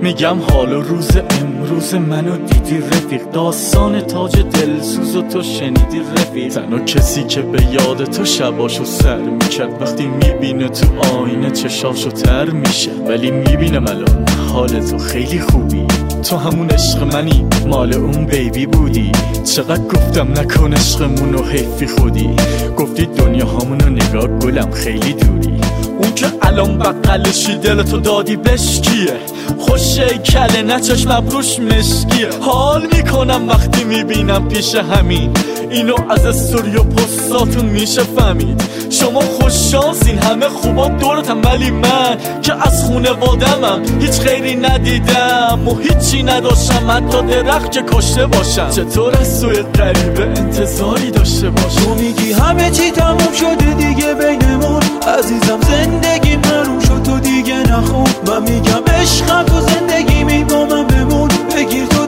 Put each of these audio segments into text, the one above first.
میگم حال و روز امروز منو دیدی رفیق، داستان تاج دلسوز و تو شنیدی رفیق. تنها کسی که به یاد تو شباشو سر میکرد وقتی میبینه تو آینه چشاشو تر میشه. ولی میبینم الان حال تو خیلی خوبی، تو همون عشق منی، مال اون بیبی بودی. چقدر گفتم نکن عشقمونو حیفی خودی، گفتی دنیا همونو نگاه گلم خیلی دوری. اون که الان بقلشی دلتو دادی بهش کیه؟ خوشه کله نه چشم ابروش مشکیه. حال میکنم وقتی میبینم پیش همین اینو از استوری و پستاتون میشه فهمید. شما خوششانسین همه خوبا دورتم، ولی من که از خونوادمم هیچ خیری ندیدم و هیچی نداشتم، حتی درخت که کشته باشم. چطور از سوی غریبه انتظاری داشته باشم؟ تو میگی همه چی تموم شده دیگه بینمون، عزیزم زندگی مرون شد تو دیگه نخون. من میگم عشقم تو زندگی می با من بمون، بگیر تو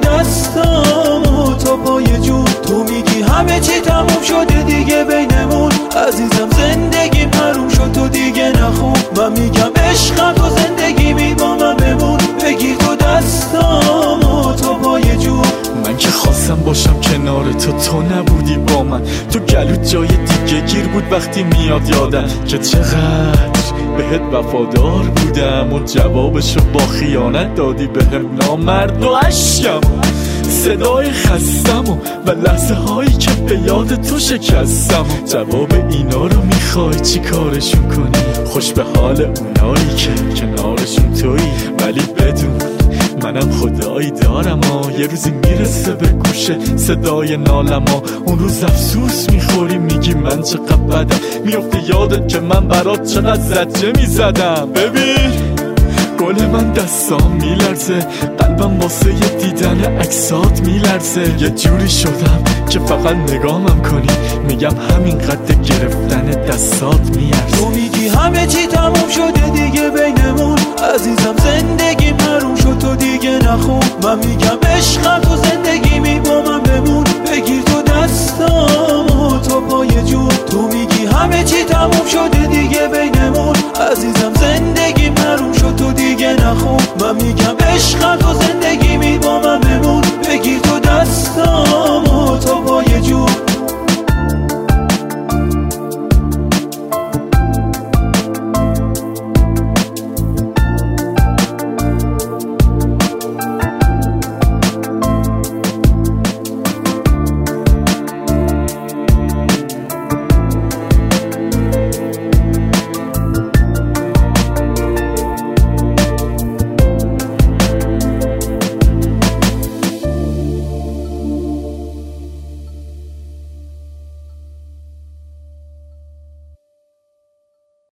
دستامو تا پای جون. تو میگی همه چی تموم شده دیگه بینمون، عزیزم زندگی مرون شد تو دیگه نخون. من میگم عشقم تو زندگی می با من بمون، بگیر تو دستامو تا پای جون. من که خواستم باشم کنار تو نبودی با من. تو گلو جای دیگه گیر بود وقتی میاد یادم که چقدر بهت وفادار بودم و جوابشو با خیانت دادی بهم. نامرد و عشقم صدای خستم و لحظه هایی که به یاد تو شکستم. جواب اینا رو میخوای چی کارشون کنی؟ خوش به حال اونایی که کنارشون تویی، ولی بدون منم خدایی دارم یه روزی میرسه به گوشه صدای نالم اون روز افسوس میخوری میگی من چقدر بدم، میفته یادت که من برات چقدر زجه میزدم. ببین گل من دستام میلرزه، قلبم واسه یه دیدن عکسات میلرزه. یه جوری شدم که فقط نگاهم کنی، میگم همین قد گرفتن دستات میارزه. تو میگی همه چی تموم شده دیگه بینمون، عزیزم زندگی مرون شد تو دیگه نخون. من میگم عشقم تو زندگی می با من بمون، بگیر تو دستامو تا پای جون. تو میگی همه چی تموم شده دیگه بینمون، عزیزم زندگی مرون شد تو دیگه نخون. من میگم عشقم تو زندگی